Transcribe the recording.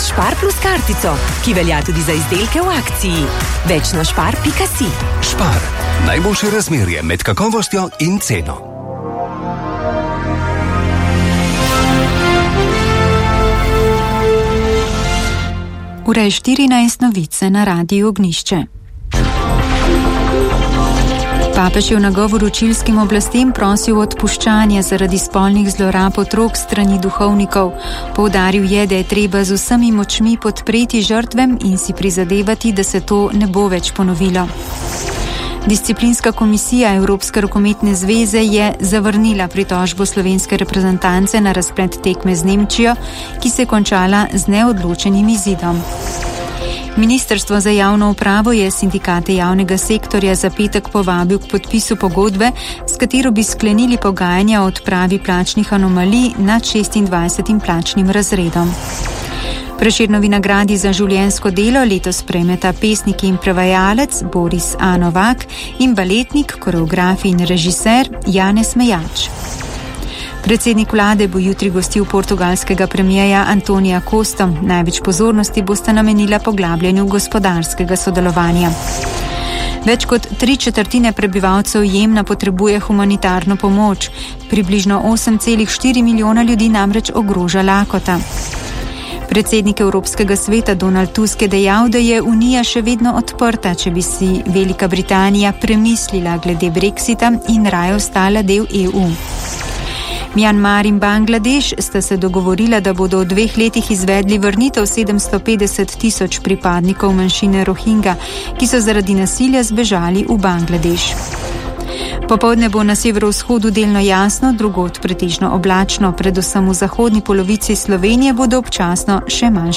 Spar plus kartico, ki velja tudi za izdelke v akciji. Več na spar.si. Spar. Najboljše razmerje med kakovostjo in ceno. Ura je 14, novice na Radiu Ognjišče. Papež je v nagovoru čilskim oblastem prosil odpuščanje zaradi spolnih zlorab otrok strani duhovnikov. Poudaril je, da je treba z vsemi močmi podpreti žrtvem in si prizadevati, da se to ne bo več ponovilo. Disciplinska komisija Evropske rokometne zveze je zavrnila pritožbo slovenske reprezentance na razplet tekme z Nemčijo, ki se je končala z neodločenim izidom. Ministrstvo za javno upravo je sindikate javnega sektorja za petek povabil k podpisu pogodbe, s katero bi sklenili pogajanja o odpravi plačnih anomalij nad 26. plačnim razredom. Prešernovi nagradi za življenjsko delo letos prejmeta pesnik in prevajalec Boris A. Novak in baletnik, koreograf in režiser Janez Mejač. Predsednik vlade bo jutri gostil portugalskega premierja Antonija Costo. Največ pozornosti bosta namenila poglabljanju gospodarskega sodelovanja. Več kot 3/4 prebivalcev Jemna potrebuje humanitarno pomoč. Približno 8,4 milijona ljudi namreč ogroža lakota. Predsednik Evropskega sveta Donald Tusk je dejal, da je Unija še vedno odprta, če bi si Velika Britanija premislila glede Brexita in raje ostala del EU. Mjanmar in Bangladeš sta se dogovorila, da bodo v 2 letih izvedli vrnitev 750 tisoč pripadnikov manjšine Rohingja, ki so zaradi nasilja zbežali v Bangladeš. Popoldne bo na severovzhodu delno jasno, drugod pretežno oblačno, predvsem v zahodni polovici Slovenije bodo občasno še manjše